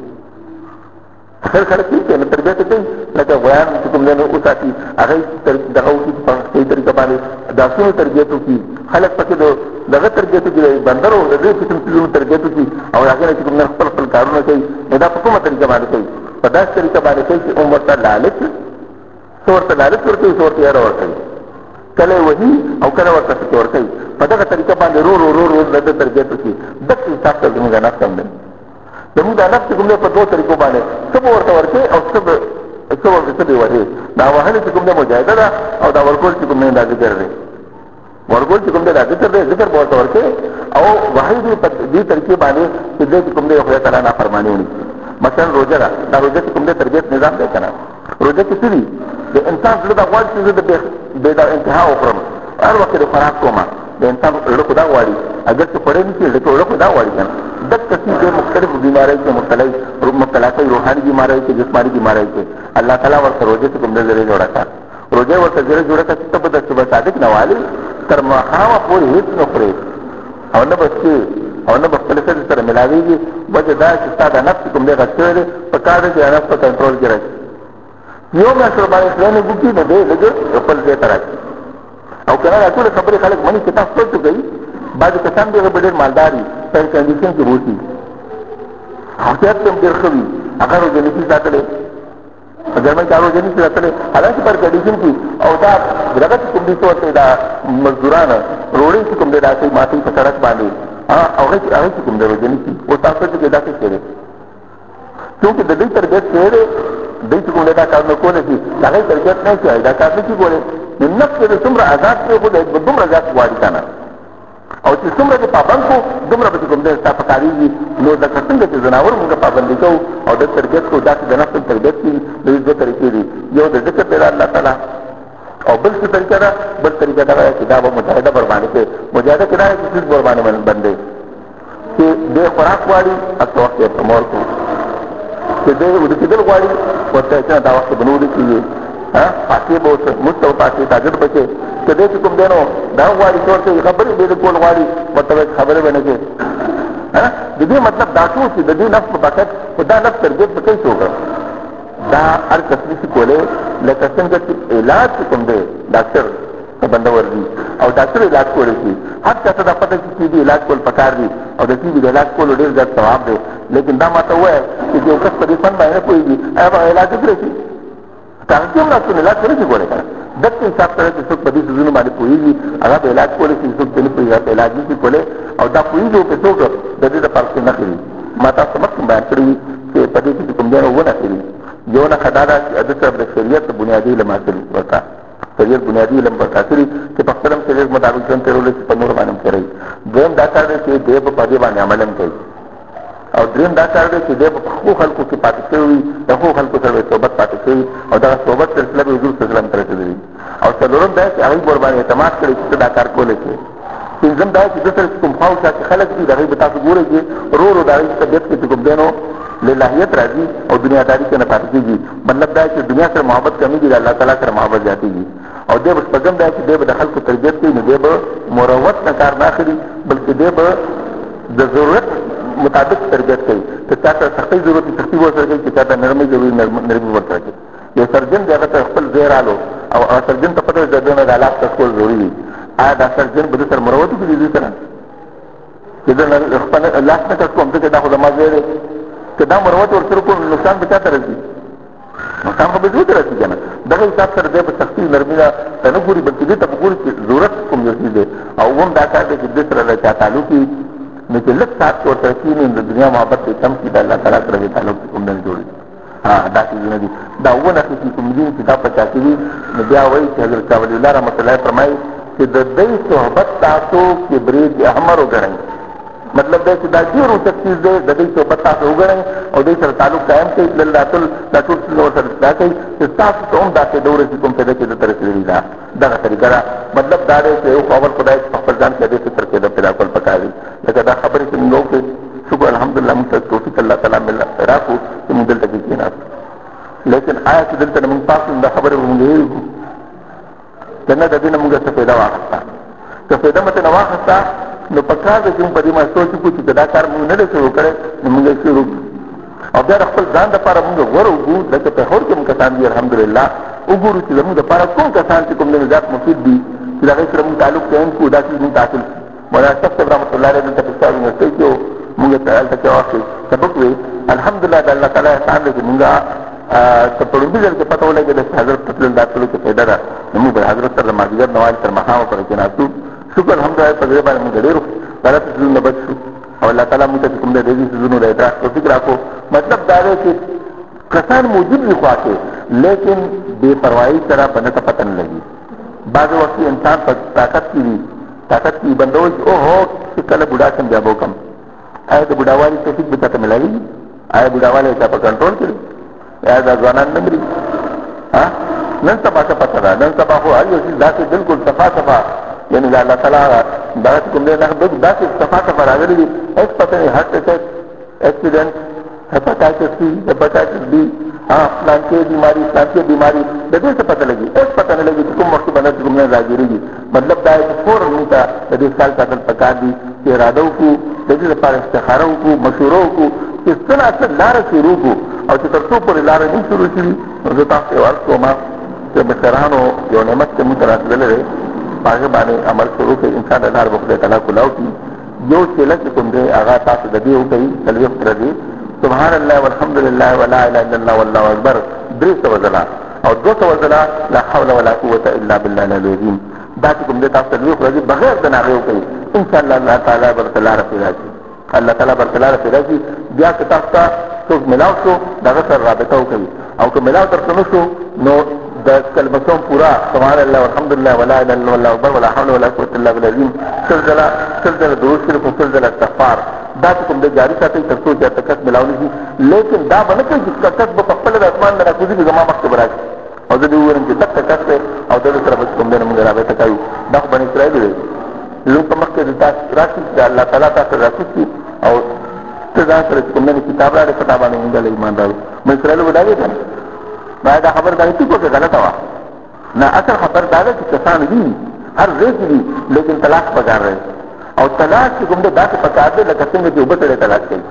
خیر خلک کوي نو تربیت کوي لکه غویان چې کوم دی نو وساتي هغه دغه وکړي په صحیح طریقه باندې د آسونو تربیت وکړي خلک پکې دغه تربیت وکړي بندر او د دې قسم څیزونو تربیت وکړي او هغې نه چې کوم خپل خپل کارونه کوي نو دا په کومه طریقه باندې کوي په داسې طریقه باندې کوي چې عمر ته لالچ څه ورته لالچ ورکوي څه ورته یاره ورکوي کله یې وهي او کله ورته څه ورکوي په دغه طریقه باندې رو د ده تربیت وکړي دغه حساب سره زموږ نفس هم دی زموږ دا نفس چې کوم دی په دوه طریقو باندې څه به ورته ورکوي او څه به یې وهي دا وهلې چې کوم دی مجاهده ده او دا ورکول چې کوم دی دا ذکر دی ورکول چې کوم دی دا ذکر دی ذکر به ورته ورکوي او وهي دې په دې طریقې باندې چې دی چې کوم دی خدای تعالی نافرماني ونیسي مثلا روژه ده دا روژه چې کوم دی تربیت نظام دی که نه روژه کې څه دي د انسان زړه دا غواړي چې زه د بې انتها وخورم هر وخت د خوراک کومه د انسان زړه خو دا غواړي اگر چې خوړی نه شي زړه خو دا غواړي که نه دغه څه د مختلفو بیمارۍ کې مبتلا کوي روحاني بیمارۍ کې جسماني بیمارۍ کې الله تعالی ورته روژه چې کوم دی زړه جوړه کړه روژه ورته زړه جوړه کړه چې ته به د صبح صادق نه والې تر ماښامه پورې هېڅ نه خورې او نه به څښې او نه به خپل ښځې سره ملاوېږي وجه دا چې ستا دا نفس کوم دی غټ شوی دی په کار دی چې دا نفس په کنټرول کې راشي یو میاشت ورباندې خدای وکړي نو دی لږ خپل ځای ته راشي او که نه دا ټولې خبرې خلک مني چې تاسو څه کوي بعضې کسان دی هغه به ډېر مالدار وي په ایئر کنډیشن کې بوسي صحت هم ډېر ښه وي هغه روژه نشي ساتلی ګرمۍ کې روژه نشي ساتلی حالانکې په ایئر کنډیشن کې او دا دغه چې کوم دي څه ورته دا مزدوران روړۍ چې کوم دی دا کوي ماتوي په سړک باندې او هغه چې کوم دی روژه نشي اوس تاسو چې دا څه شی دی چونکې د دوی تربیت شوی دی دوی چې کوم دی دا کارونه کولی شي د هغې تربیت نه شي دا کار نه شي کولی نو نفس د څومره آزاد دی خو دی دومره زیات غواړي که نه او چې څومره دې پابند کړو دومره به چې کوم دی ستا په کارېږي نو لکه څنګه چې ځناور مونږ پابندي کوو او د تربیت کوو داسې د نفس تربیت کړي د دوه طریقې دي یو د ذکر دی د الله تعالی او بل څه طریقه ده بل طریقه دا چې دا به مجاهده ورباندې کوي مجاهده کې دا چې څیز ورباندې بندوي چې دی خوراک غواړي هغه وخت یې په مور کړو چې دی وده کېدل غواړي ورته چې دا وخت به نه وده کېږي پاکې به اوس موږ ته پاکې تاجر بچې که دی چې کوم دی نو دا غواړي چې ورته خبرې به د کول غواړي ورته به خبرې به نه کوي د دې مطلب دا شو چې د دې نفس په باقت خو دا نفس تربیت به کوي څوک دا هر کس نشي کولی لکه څنګه چې علاج چې کوم دی ډاکټر ته بنده ورځي او ډاکټر علاج کولی شي هر چا ته دا پته چې دې علاج کول پکار دي او د دې علاج کولو ډېر زیات ثواب دی لیکن دا ماته ووایه چې یو کس په دې فن باندې نه پوهېږي هغه به علاج وکړی شي هغه هم لاسونه علاج نه شي کولی که نه دغه حساب سره چې څوک په دې څیزونو باندې پوهېږي هغه به علاج کولی شي څوک پرې نه پوهېږي هغه علاج نه شي کولی او دا پوهېږي او که څوک د دې دپاره څه نښې دي ما تاسو مخکې بیان کړي وي چې په دې کې چې کوم دی نو اووه نښې دي یو نښه دا ده چې د طرف د شریعت بنیادي علم حاصل ورته شریعت بنیادي علم ورته حاصلي چې په خپل هم شریعت مطابق ژوند تېرولی شي په نورو باندې هم تېروي دویم دا کار دی چې دی به په دې باندې عمل هم کوي او دریم دا کار دی چې دی به په ښو خلکو کې پاتې شوی وي د ښو خلکو سره به صحبت پاتې شوي او دغه صحبت سلسله به حضور صلی الله علیه وسلم ته رسېدلي او څلورم دا چې هغوی به ورباندې اعتماد کړی چې ته دا کار کولی شي پنځم دا چې ده سره چې کوم خواوشا چې خلک دي د هغوی به تاسو ګورئ چې ورو ورو د هغوی طبیعت کې چې کوم دی نو للهیت راځي او دنیاداري کې نه پاتې کېږي مطلب دا چې دنیا سره محبت کمېږي د الله تعالی سره محبت زیاتېږي او دی به شپږم دا چې دی به د خلکو تربیت کوي نو دی به مروت نه کار نه اخلي بلکې دی به د ضرورت مطابق تربیت کوي که چا ته سختۍ ضرورت وي سختي به ورسره کوي چې چا ته نرمۍ ضروري نرمي ورسره کوي یو سرجن دی هغه ته خپل ځای رالو او هغه سرجن ته پته وي د ده نه دا لاس کش کول ضروري دي آیا دا سرجن به ده سره مروت وکړي دوی سره چې زه خپل لاس نه کش کوم ځکه دا خو زما ځای دی که دا مروت ورسره کوم نقصان به چا ته رسي نقصان خو به دوی ته رسي که نه دغه حساب سره دی په سختي نرمي ته نه ګوري بلکې دې ته به ګوري چې ضرورت کوم یو څیز دی او هم دا کار دی چې دې سره له چا تعلق وي نو چې لږ ساعت کې ورته کښېني د دنیا محبت یې کم شي د الله تعالی سره یې تعلق کوم نه جوړي دا څیزونه دي دا اووه نښې چې کوم دي چې دا په چا کې وي نو بیا وایي چې حضرت شاه ولی الله رحمت الله فرمایي چې چې د دې صحبت تاسو کې برید احمر وګڼئ. مطلب دا چې دا ډېر اوچت چیز دی، د دې صحبت تاسو وګڼئ او دې سره تعلق قایم کړئ. دا ټول څیز ورسره دا کوي چې تاسو ته هم دا قاعده ورسي کوم قاعده چې درته رسېدلې ده. دغه طریقه ده. مطلب دا دی چې یو اول خدای په خپل ځان کې دې فکر کې د پیدا کول پکار دي. لکه دا خبرې چې موږ وکړې، شکر الحمدلله موږ ته توفیق الله تعالی راکړو چې موږ دلته کې کېناستو. لیکن آیا چې دلته موږ پاس دا خبرې موږ یې وکړو که نه، د دې نه موږ څه فایده واخسته. که فایده مو ترې واخسته نو پکار ده چې موږ په دې باندې سوچ وکړو چې دا کار موږ نه دی شروع کړی نو موږ یې شروع کړو او بیا د خپل ځان دپاره موږ غوره وګورو. لکه پېښور کې موږ کسان دي الحمدلله وګورو چې زموږ دپاره کوم کسان چې کوم دی زیات مفید دي چې د هغې سره موږ تعلق قایم کړو، دا چیز موږ ته حاصل شي. مولانا اشرف صاحب رحمت الله علیه دلته په اسلام یونیورسټۍ کې موږ ته هلته کې وخت سبق وی. الحمدلله د الله تعالی احسان دی چې موږ که په لومړي ځل کې پته ولګېده چې حضرت ته تلل دا تلو کې فایده ده نو موږ به حضرت سره د مازدیګر نه وایي تر ماښامه پورې کېناستو. شکر الحمدلله په دې باندې موږ ډېرو غلط څیزونه بچ شو او الله تعالی موږ ته چې کوم دی د دې څیزونو د ادراک توفیق راکړو. مطلب دا دی چې کسان موجود وي خوا کې لیکن بې پروایي سره بنده ته پته نه لګي. بعضې وخت انسان په طاقت کې وي، طاقت کې بنده وایي چې اوهو چې کله بوډا شم بیا به وکړم. آیا د بوډاوالي توفیق به چاته ملاوي؟ آیا بوډاوالی چا په کنټرول کړي؟ یا دا ځوانان نه مري؟ نن سبا څه پته ده، نن سبا خو هر یو څیز داسې بالکل صفا یعنی د الله تعالی دغه چې کوم دی داسې صفا راغلي دي هېڅ پته نه. هارټ اټیک، ایکسیډنټ، هیپاټایټس سی، هیپاټایټس بي، فلانکې بیماري، فلانکې بیماري، د دې څه پته لګي؟ هېڅ پته نه لګي چې کوم وخت باندې کوم نه راګېرېږي. مطلب دا دی چې فوراً موږ ته د دې خیال ساتل پکار دي چې اراده وکړو، د دې لپاره استخاره وکړو، مشوره وکړو چې څه نه څه لاره شروع کړو او چې تر څو پورې لاره نه شروع شوي نو زه تاسو ته عرض کوم چې مشرانو یو نعمت چې موږ ته راتللی دی په هغې باندې عمل شروع کړئ. انشاءالله لاره به خدای تعالی کولاو کړي. یو چیله چې کوم دی هغه تاسو د دې وکړئ څلوېښت ورځې سبحان الله والحمدلله ولا اله الا الله والله اکبر 300 ځله او 200 ځله لا حول ولا قوة الا بالله العظیم. دا چې کوم دی تاسو څلوېښت ورځې بغیر د ناغې وکړئ انشاءالله الله تعالی برته لاره پیدا کړي. الله تعالی برته لاره پیدا کړي. بیا که تاسو ته څوک ملاو شو د هغه سره رابطه وکړي او که ملاو درته نه شو نو د کلمتون پورا سبحان الله والحمدلله ولا اله الا الله اکبر ولا حول ولا قوة الا بالله العظیم 100 ځله درود شریف او 100 ځله استغفار دا چې کوم دی جاري ساتئ تر څو چې کس ملاو نه شي. لیکن دا به نه کوي چې کس به په خپله د اسمان نه راکوزي چې زما مخکې به راشي او زه دې ووایم چې دغه کس دی او د ده سره به چې کوم دی نه موږ رابطه کوو. دا خو بني اسرائیلو دی. زموږ په مخکې د تاسو راشي چې الله تعالی تاسو راکوزي او ته ځان سره چې کوم دی کتاب راړې په تا باندې موږ له ایمان راوړو. بني اسرائیلو به دا دی که نه باید دا خبر دا ټیکو کې غلطه وه نه. اصل خبر دا ده چې کسان دي هر ځای کې دي لیکن طلاق پکار دی او طلاق چې کوم دی داسې پکار دی لکه څنګه چې اوبه سړی طلاق کوي.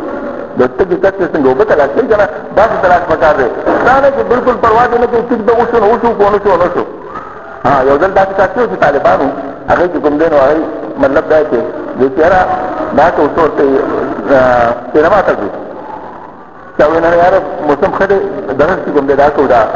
د تږي کس چې څنګه اوبه طلاق کوي که نه داسې طلاق پکار دی. دا نه چې بلکل پروا دې نه کوي ټیک به وشو نو وشو که ونه شو ونه شو. یو ځل داسې کار شوی چې طالبانو هغې چې کوم دی نو هغې مطلب دا چې دې چې یاره دا که اوس ورته سینما ته ځو چا وی نه یاره موسم ښه دی دغه چې کوم دی دا کوو دا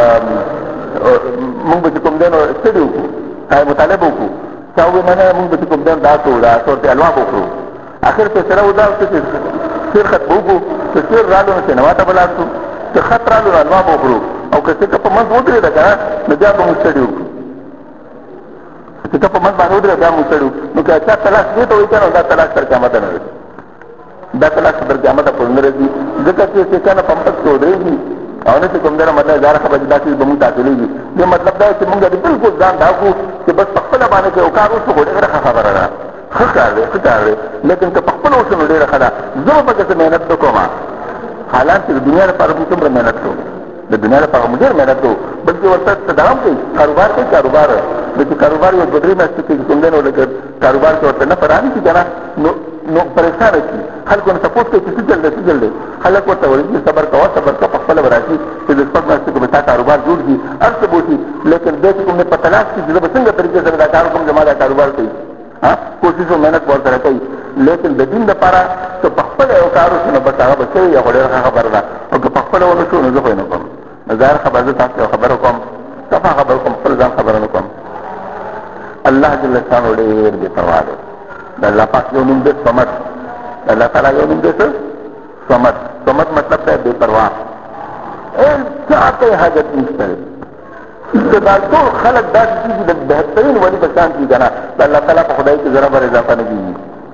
مونږ به چې کوم دی نو سټډي وکړو مطالعه به وکړو. چا وی نه نه مونږ به چې کوم دی دا کوو دا څه ورته الوا به وکړو. اخر فیصله ودا چې سیر خط به وکړو چې سیر رالو نو سینما ته به لاړ شو چې خط رالو نو الوا به وکړو او که څه په منځ ودرېده که نه نو بیا به مونږ سټډي وکړو. چې ته په منځ باندې ودرېده بیا مونږ سټډي وکړو. نو که چا طلاق دې ته وایي که نه دا طلاق تر قیامته نه رسي. دا طلاق تر قیامته پورې نه رسي ځکه چې که نه په مټ کې ودرېږي او نه چې کوم دی نه مطلب هزاره خبرې دا چیز به مونږ حاصلېږي. دې مطلب دا چې مونږ دې بلکل ځان دا کړو چې بس په خپله باندې که یو کار وشو خو ډېره ښه خبره ده ښه کار دی ښه کار دی. لیکن که په خپله وشو نو ډېره ښه ده. زه به پکې څه محنت نه کوم حالان چې د دنیا لپاره موږ څومره محنت کوو د دنیا لپاره موږ ډېر محنت کوو بلکې ورته تداوم کوي کاروبار کوي کاروبار چې کاروبار یو 2-3 میاشتې کې کوم دی نو لکه کاروبار کې ورته نه فراني شي که نه نو پریشانه شي. خلکو نه تپوس کوي چې څه چل دی څه چل دی. خلک ورته وایي چې صبر کوه صبر کوه په خپله به راشي چې د شپږ میاشتې کې به تا کاروبار جوړ شي هر څه به وشي. لیکن دی چې کوم دی په تلاش کي چې زه به څنګه طریقې سره دا کار وکړم زما دا کاروبار کوي کوشش او محنت به ورسره کوي. لیکن د دین دپاره که په خپله یو کار وشي نو بس هغه به شوي یا خو ډېره ښه خبره ده او که په خپله ونه شو نو زه خو یې نه کوم. نو ظاهر خبره زه تاسو یو خبره کوم صفا خبره کوم خپل ځان خبره نه کوم. الله جل شانو ډېر بې پروا دی. د الله پاک یو نوم دی صمد. د الله تعالی یو نوم دی څه صمد. صمد مطلب دی بې پروا. چا ته حاجت نشته دی دا ټول خلک داسې کېږي د بهترین ولي په شان کېږي که نه د الله تعالی په خدای کې ذره بر اضافه نه کېږي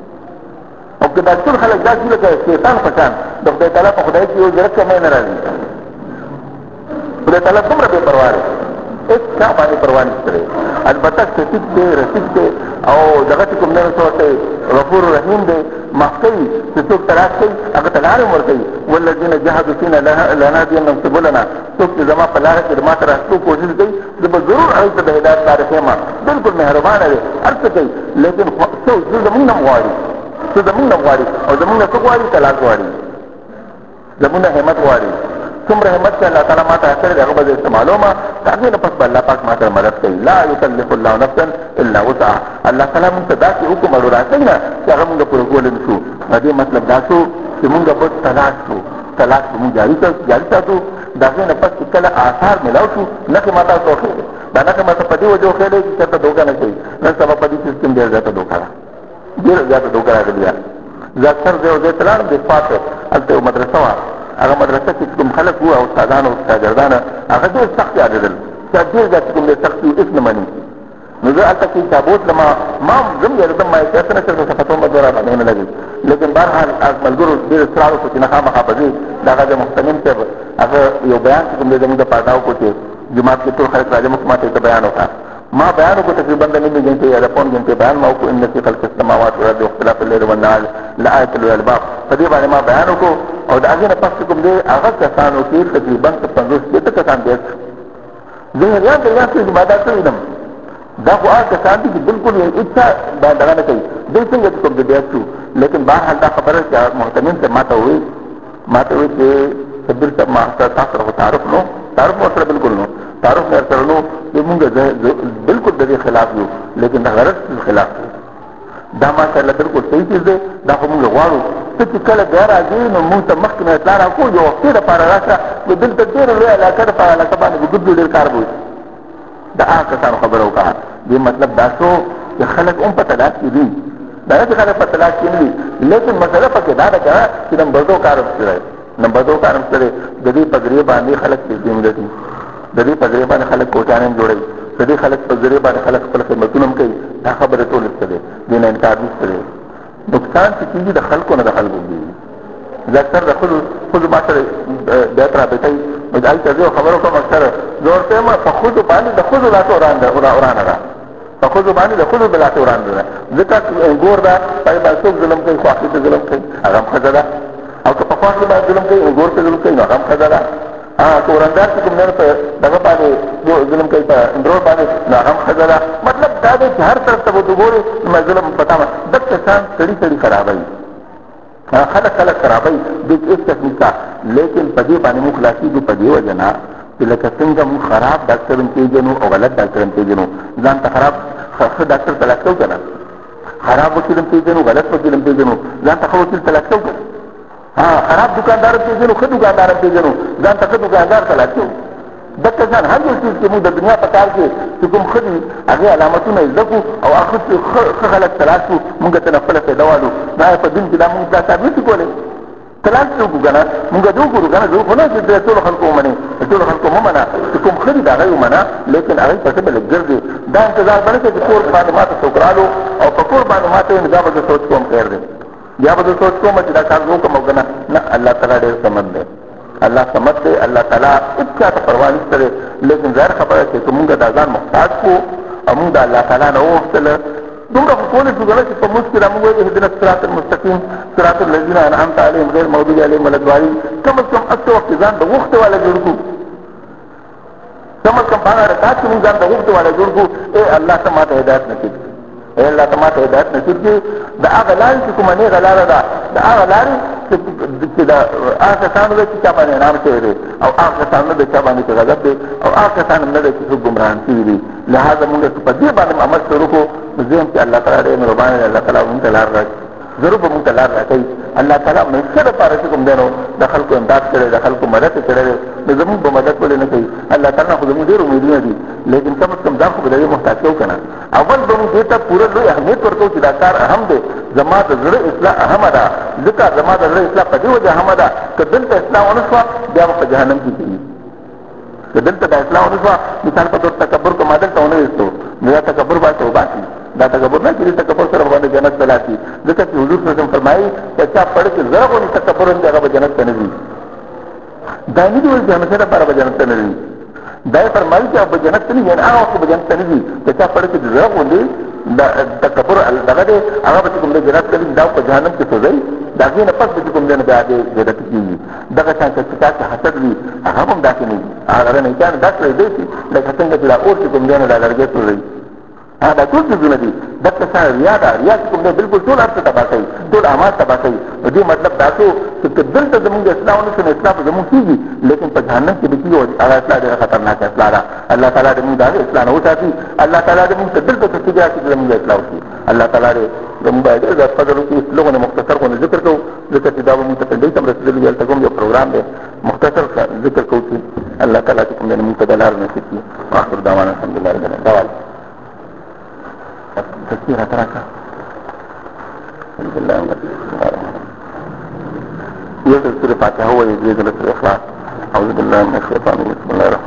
او که دا ټول خلک داسې لکه شیطان په شان د خدای تعالی په خدای کې یو ذره کمی نه راځي خدای تعالی دومره بې پروا دی هېڅ چا باندې پروا نشته دی البته شفیق دی رشید دی او دغه چې کوم نه ورته غفور رحیم دی معاف کوي چې څوک طلاق کوي هغه ته لارې هم ورکوي والذین جهدوا فینا لنهدینهم سبلنا څوک چې زما په لاره کې ما ته راتلو کوشش کوي زه به ضرور هغوی ته د هدایت لارې ښیم بلکل مهربانه دی هر څه کوي لیکن څه زمونږ نه هم غواړي څه زمونږ نه هم غواړي او زمونږ نه څه غواړي طلاق غواړي زمونږ نه همت غواړي څومره همت چې الله تعالی ما ته کړی دی هغه به زه استعمالومه د هغې نه پس به الله پاک ما سره مدد کوي لا یکلف الله نفسا الا وسعها الله تعالی مونږ ته داسې حکم اړو راکوي نه چې هغه مونږ پوره کولی نه شو د دې مطلب دا شو چې مونږ به طلاق شو طلاق به مونږ جاري ساتو د هغې نه پس چې کله آثار میلاو شو نښې ما تاسو وښېږي دا نښې ما ته په دې وجه وښېلی چې چېرته دوکه نه کوي نن سبا په دې سیستم ډېر زیاته دوکه ده ډېره زیاته دوکه راغلې ده زه اکثر زه یو ځای ته لاړم د فات هلته یو مدرسه وه هغه مدرسه کې کوم خلک وو او استادان او شاګردان هغه ډېر سخت یادېدل چې ډېر زیات کوم ډېر سخت یو هېڅ نه مني نو زه هلته کې حساب وتلم ما هم زه هم یادېدم ما احتیاط نه چېرته صفتو مه دوه راباندې ونه لګي لیکن بهرحال ملګرو ډېر اصرار وکړو چې نه خامخا به ځې د هغه د محتمم صاحب هغه یو بیان چې کوم دی زموږ د پاټاو کو چې جومات کې ټول خلک راجمع ما ته بیان وکړه ما بیان وکړو تقریبا د نیمې ګنټې یا د پون ګنټې بیان ما وکړو ان فی خلق السماوات والارض واختلاف الليل والنهار لآیات للألباب په دې باندې ما بیان وکړو او د هغې نه پس کوم دی هغه کسانو کې تقریبا 50 کسان بیت شو زه حیران درېان چې ما دا څه وینم دا خو هغه کسان دي چې بلکل یې هېڅ چا دغه نه کوي دوی څنګه چې کوم دی بیت شو لیکن بهرحال دا خبره چې محتمم صاحب ما ته ووایي چې شبیر صاحب ما تا سره تعارف نو تعارف مو سره بلکل نو تعارف مې سره نو مونږ بلکل د دې خلاف یو لیکن د غرض خلاف دا ماشاءالله بلکل صحیح چیز دی دا خو مونږ غواړو ته چې کله بیا راځې نو مونږ ته مخکې نه اطلاع راکړو یو وختې دپاره راشه نو دلته ډېره لویه علاقه ده په علاقه باندې به ګرځو ډېر کار به وشي د هغه کسانو خبره وکړه دې مطلب دا شو چې خلک هم په طلاق کې دي دا نه چې خلک په طلاق کې نه دي لیکن مسله پکې دا ده که چې نمبر 2 کار هم شته نمبر 2 کار هم شته د دې په ذریعې باندې خلک پیسې ملتي د دې په ذریعې باندې خلک کوټانې هم جوړوي د دې خلک په ذریعې باندې خلک خپل خدمتونه هم کوي دا خبره ټول شته دی دې نه انکار نشته دی نقصان چې کېږي د خلکو نه د خلکو کېږي زه اکثر د ښځو ما سره بیت رابطوي نو هلته زه یو خبره وکړم اکثر زه ورته وایم په ښځو باندې د ښځو داسې ورانه ده په ښځو باندې د ښځو بلاسې ورانه ده ځکه ګور ده پای باندې څوک ظلم کوي خواښې ته ظلم کوي هغه هم ښځه ده او که په خواښې باندې ظلم کوي ګور ته ظلم کوي نو هغه هم ښځه ده که ورندار چې کوم نه په دغه باندې ظلم کوي په اندرور باندې نو هغه هم ښځه ده مطلب دا دی چې هر طرف ته به ته ګورې نو ظلم په تا باندې دک کسان سړي خرابوي خلک خرابوي دې کې هېڅ کس نشته لیکن په دې باندې موږ خلاصېږو په دې وجه نه چې لکه څنګه موږ خراب ډاکټر هم پېژنو او غلط ډاکټر هم پېژنو ځان ته خراب ښه ډاکټر تلاش کوو که نه خراب وکیل هم پېژنو غلط وکیل هم پېژنو ځان ته ښه وکیل تلاش کوو که خراب دکاندار هم پېژنو ښه دکاندار هم پېژنو ځان ته ښه دکاندار تلاش کوو دغه ځان هر یو چیز کې موږ د دنیا په کار کې چې کوم ښه دي هغې علامتونه یې زده کړو او هغه ښه خلک تلاش کړو موږ ته نه خپله فایده والو دا په دین کې دا موږ دا کار نشو کولی تلاش دې وکړو که نه موږ دې وګورو که نه زه خو نه چې د ټولو خلکو ومنې د ټولو خلکو مه منه چې کوم ښه دي د هغه یې ومنه لیکن هغې پسې به لږ ګرځې دا انتظار به نه کوې چې کور باندې ما ته څوک رالو او په کور باندې ما ته دا به زه سوچ کوم خیر دی بیا به زه سوچ کوم چې دا کار زه وکړم او که نه الله تعالی ډېر صمد دی الله صمد دی الله تعالی هېڅ چا ته پروا نشته دی لیکن ظاهر خبره چې که مونږ دا ځان محتاج کړو او مونږ د الله تعالی نه وغوښتله دومره خو کولی شو که نه چې په مونځ کې را مونږ وایي اهدنا الصراط المستقیم صراط الذین انعمت علیهم غیر المغضوب علیهم ولا الضالین کم از کم هسې وخت ځان د غوښتې والا جوړ کړو کم از کم په هغه رکعت کې مونږ ځان د غوښتې والا جوړ کړو ای الله ته ما ته هدایت نصیب کړي ای الله ته ما ته هدایت نصیب کړي د هغه لارې چې کومه نیغه لاره ده د هغه لارې چې د هغه کسانو ده چې چا باندې انعام شوی دی او هغه کسان نه ده چا باندې چې غضب دی او هغه کسان هم نه ده چې څوک ګمراهان شوي دي لهذا مونږ په دې باندې عمل شروع کړو نو زه یم چې الله تعالی ډېر مهربان دی الله تعالی مونږ ته لار راکړي ضرور به مونږ ته لار راکوي الله تعالی همیشه دپاره چې کوم دی نو د خلکو امداد کړی د خلکو مدد یې کړی دی نو زمونږ به مدد ولې نه کوي الله تعالی خو زمونږ ډېر امیدونه دي لیکن کم از کم ځان خو به د دې محتاج کوو که نه اول به مونږ دې ته پوره لوی اهمیت ورکوو چې دا کار اهم دی زما د زړه اصلاح اهمه ده ځکه زما د زړه اصلاح په دې وجه اهمه ده که دلته اصلاح ونه شوه بیا به په جهنم کې کېږي دلته د اصلاح ونشوه مثال په تور تکبر کو مادل ته ونه وستو دا تکبر با توبه کی دا تکبر نه کړي تکبر سره باندې جنت تلاشي ځکه چې حضور صلی الله علیه وسلم فرمایي چې چا پړ کې زړه ونی تکبر نه هغه جنت ته نه ځي دا نه دی چې همیشه لپاره به جنت ته نه ځي دا فرمایي چې به جنت ته نه ځي هغه وخت به جنت ته نه ځي چې چا پړ کې زړه ونی دا تکبر دغه دی هغه به کوم جنت ته دا په جهنم کې سوځي دا غي نه پس به کوم نه بیا دې جنت کېږي دغه څنګه چې تاسو حسد وي هغه هم داسې نه هغه نه کان داسې دی لکه څنګه چې لا اور کوم نه لا لرګي سوځي دا ټول څه دي دغه څه ریا دا ریا کوم نه بالکل ټول ارته تبا کوي ټول اعمال تبا کوي دې مطلب دا چې دلته زموږ اسلام نه څه اسلام زموږ کېږي لیکن په جهنم کې به کیږي هغه اسلام ډېر خطرناک اسلام ده الله تعالی دې موږ دا اسلام او ساتي الله تعالی دې موږ دلته څه کېږي چې زموږ اسلام شي الله تعالی دې زموږ د فضل او لغونه مختصر کو ذکر کو ذکر چې دا موږ ته دې تم رسول الله ته کوم یو پروګرام دی مختصر ذکر کو چې الله تعالی دې کوم دې موږ ته دلار نصیب کړي واخر دعوانا الحمدلله رب العالمین تفسير تركه الحمد لله يوجد سورة فاتحة هو يجوز للإخلاص أعوذ بالله من الشيطان الرجيم بسم الله الرحمن الرحيم